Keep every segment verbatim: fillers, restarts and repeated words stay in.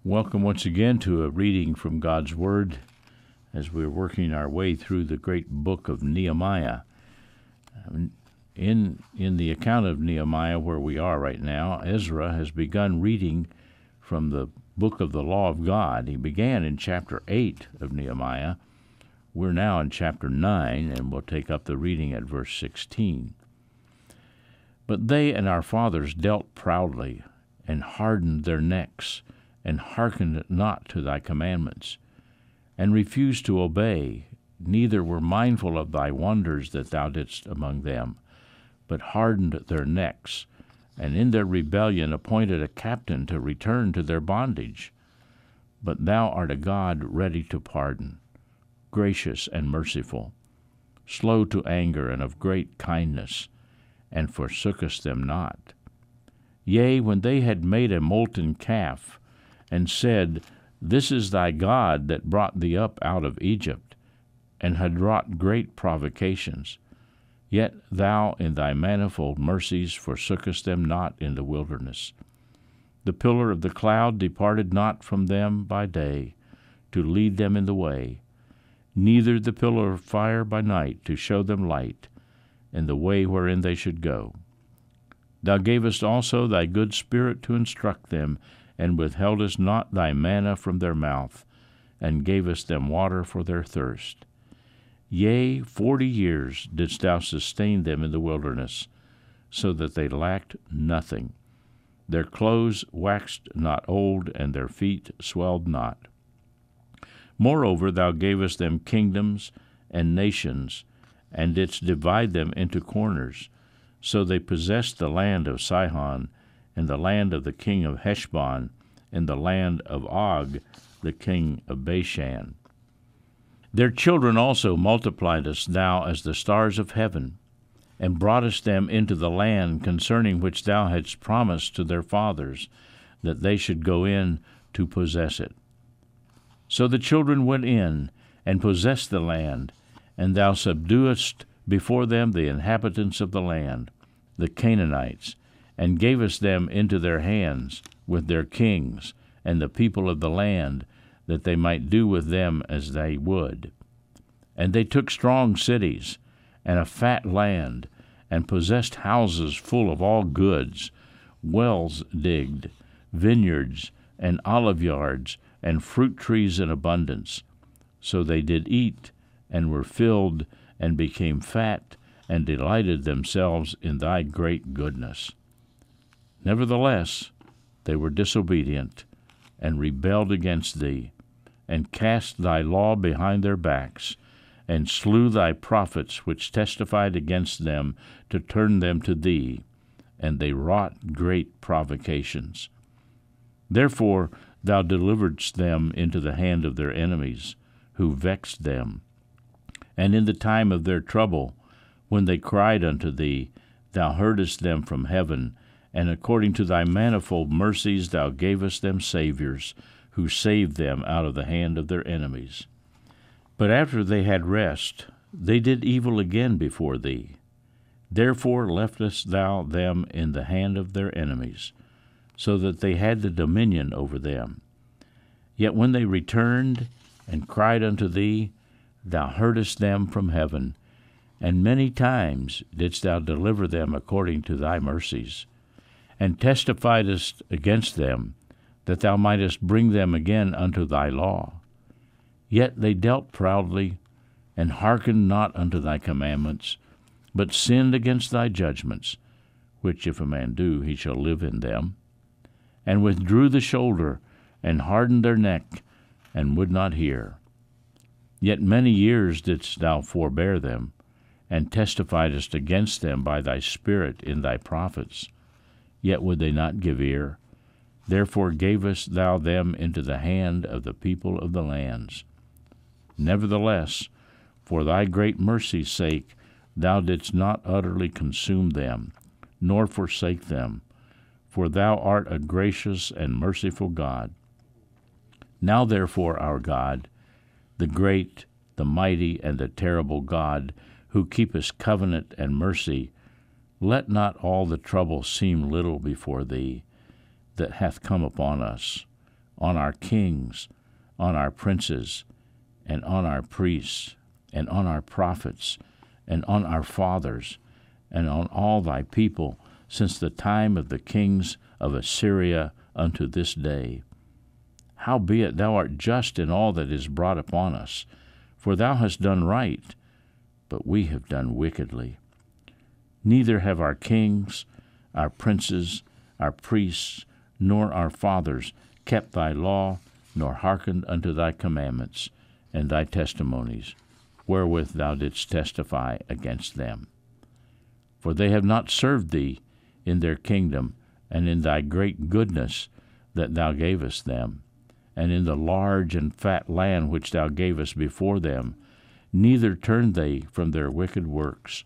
Welcome once again to a reading from God's Word as we're working our way through the great book of Nehemiah. In, in the account of Nehemiah where we are right now, Ezra has begun reading from the book of the law of God. He began in chapter eight of Nehemiah. We're now in chapter nine, and we'll take up the reading at verse sixteen. But they and our fathers dealt proudly, and hardened their necks, and hearkened not to thy commandments, and refused to obey, neither were mindful of thy wonders that thou didst among them, but hardened their necks, and in their rebellion appointed a captain to return to their bondage. But thou art a God ready to pardon, gracious and merciful, slow to anger and of great kindness, and forsookest them not. Yea, when they had made a molten calf, and said, This is thy God that brought thee up out of Egypt, and had wrought great provocations, yet thou in thy manifold mercies forsookest them not in the wilderness. The pillar of the cloud departed not from them by day, to lead them in the way, neither the pillar of fire by night to show them light, in the way wherein they should go. Thou gavest also thy good Spirit to instruct them, and withheldest not thy manna from their mouth, and gavest them water for their thirst. Yea, forty years didst thou sustain them in the wilderness, so that they lacked nothing. Their clothes waxed not old, and their feet swelled not. Moreover, thou gavest them kingdoms and nations, and didst divide them into corners. So they possessed the land of Sihon, and the land of the king of Heshbon, and the land of Og, the king of Bashan. Their children also multipliedest thou as the stars of heaven, and broughtest them into the land concerning which thou hadst promised to their fathers, that they should go in to possess it. So the children went in, and possessed the land, and thou subduedst before them the inhabitants of the land, the Canaanites, and gavest them into their hands with their kings and the people of the land, that they might do with them as they would. And they took strong cities and a fat land, and possessed houses full of all goods, wells digged, vineyards, and olive yards, and fruit trees in abundance. So they did eat, and were filled, and became fat, and delighted themselves in thy great goodness. Nevertheless, they were disobedient, and rebelled against thee, and cast thy law behind their backs, and slew thy prophets which testified against them to turn them to thee, and they wrought great provocations. Therefore thou deliveredst them into the hand of their enemies, who vexed them. And in the time of their trouble, when they cried unto thee, thou heardest them from heaven, and according to thy manifold mercies thou gavest them saviors, who saved them out of the hand of their enemies. But after they had rest, they did evil again before thee. Therefore leftest thou them in the hand of their enemies, so that they had the dominion over them. Yet when they returned and cried unto thee, thou heardest them from heaven, and many times didst thou deliver them according to thy mercies, and testifiedest against them, that thou mightest bring them again unto thy law. Yet they dealt proudly, and hearkened not unto thy commandments, but sinned against thy judgments, which if a man do, he shall live in them, and withdrew the shoulder, and hardened their neck, and would not hear. Yet many years didst thou forbear them, and testifiedest against them by thy Spirit in thy prophets. Yet would they not give ear. Therefore gavest thou them into the hand of the people of the lands. Nevertheless, for thy great mercy's sake, thou didst not utterly consume them, nor forsake them, for thou art a gracious and merciful God. Now therefore, our God, the great, the mighty, and the terrible God, who keepest covenant and mercy, let not all the trouble seem little before thee that hath come upon us, on our kings, on our princes, and on our priests, and on our prophets, and on our fathers, and on all thy people, since the time of the kings of Assyria unto this day. Howbeit thou art just in all that is brought upon us, for thou hast done right, but we have done wickedly. Neither have our kings, our princes, our priests, nor our fathers kept thy law, nor hearkened unto thy commandments and thy testimonies, wherewith thou didst testify against them. For they have not served thee in their kingdom, and in thy great goodness that thou gavest them, and in the large and fat land which thou gavest before them, neither turned they from their wicked works.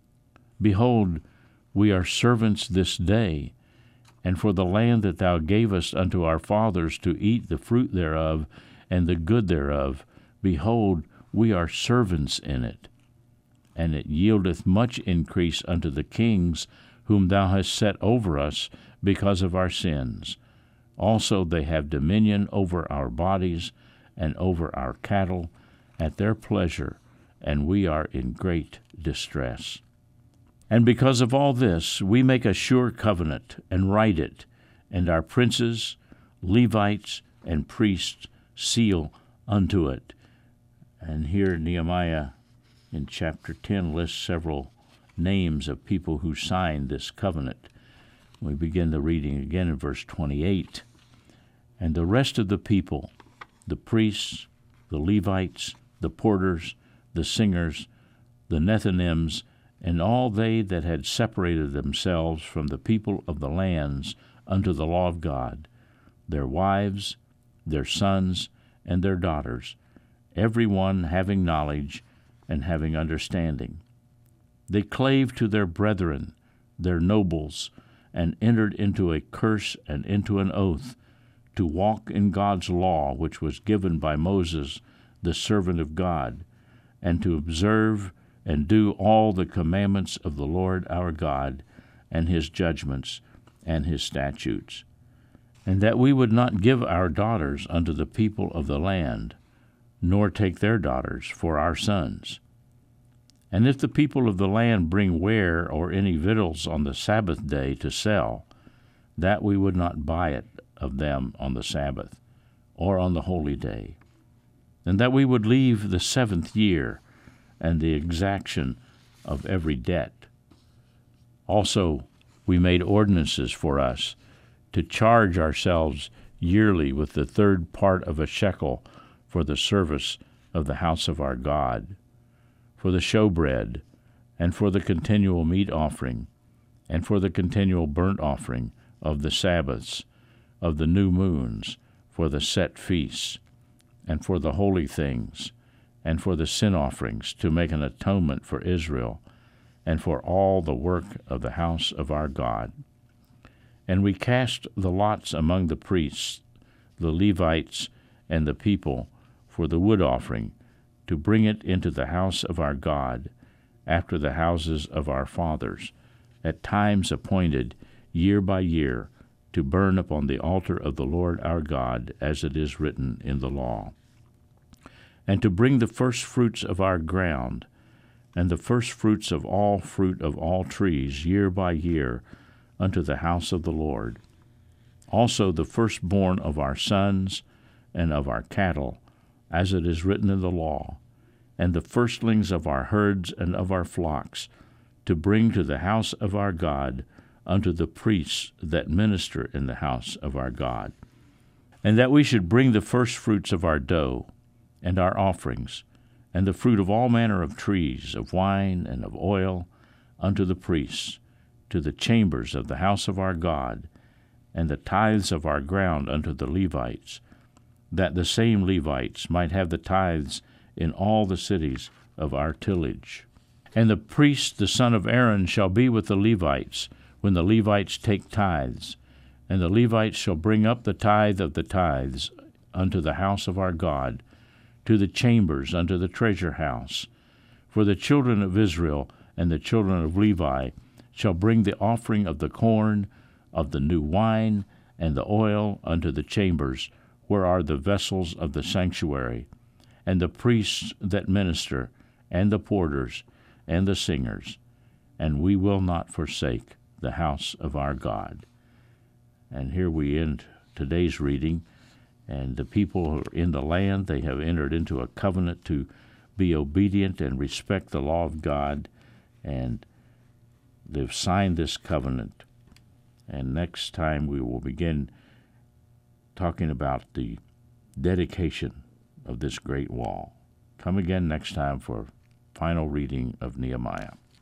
Behold, we are servants this day, and for the land that thou gavest unto our fathers to eat the fruit thereof and the good thereof, behold, we are servants in it. And it yieldeth much increase unto the kings whom thou hast set over us because of our sins. Also they have dominion over our bodies and over our cattle at their pleasure, and we are in great distress. And because of all this, we make a sure covenant, and write it, and our princes, Levites, and priests seal unto it. And here Nehemiah in chapter ten lists several names of people who signed this covenant. We begin the reading again in verse twenty-eight. And the rest of the people, the priests, the Levites, the porters, the singers, the Nethinims, and all they that had separated themselves from the people of the lands unto the law of God, their wives, their sons, and their daughters, every one having knowledge and having understanding. They clave to their brethren, their nobles, and entered into a curse and into an oath, to walk in God's law which was given by Moses, the servant of God, and to observe and do all the commandments of the Lord our God, and his judgments, and his statutes, and that we would not give our daughters unto the people of the land, nor take their daughters for our sons. And if the people of the land bring ware or any victuals on the Sabbath day to sell, that we would not buy it of them on the Sabbath, or on the holy day, and that we would leave the seventh year, and the exaction of every debt. Also, we made ordinances for us to charge ourselves yearly with the third part of a shekel for the service of the house of our God, for the showbread, and for the continual meat offering, and for the continual burnt offering of the Sabbaths, of the new moons, for the set feasts, and for the holy things, and for the sin offerings, to make an atonement for Israel, and for all the work of the house of our God. And we cast the lots among the priests, the Levites, and the people for the wood offering, to bring it into the house of our God, after the houses of our fathers, at times appointed, year by year, to burn upon the altar of the Lord our God, as it is written in the law, and to bring the first fruits of our ground, and the first fruits of all fruit of all trees, year by year, unto the house of the Lord. Also the firstborn of our sons and of our cattle, as it is written in the law, and the firstlings of our herds and of our flocks, to bring to the house of our God, unto the priests that minister in the house of our God. And that we should bring the firstfruits of our dough, and our offerings, and the fruit of all manner of trees, of wine and of oil, unto the priests, to the chambers of the house of our God, and the tithes of our ground unto the Levites, that the same Levites might have the tithes in all the cities of our tillage. And the priest, the son of Aaron, shall be with the Levites, when the Levites take tithes, and the Levites shall bring up the tithe of the tithes unto the house of our God, to the chambers unto the treasure house. For the children of Israel and the children of Levi shall bring the offering of the corn, of the new wine, and the oil unto the chambers, where are the vessels of the sanctuary, and the priests that minister, and the porters, and the singers, and we will not forsake the house of our God. And here we end today's reading. And the people who are in the land, they have entered into a covenant to be obedient and respect the law of God, and they've signed this covenant. And next time we will begin talking about the dedication of this great wall. Come again next time for final reading of Nehemiah.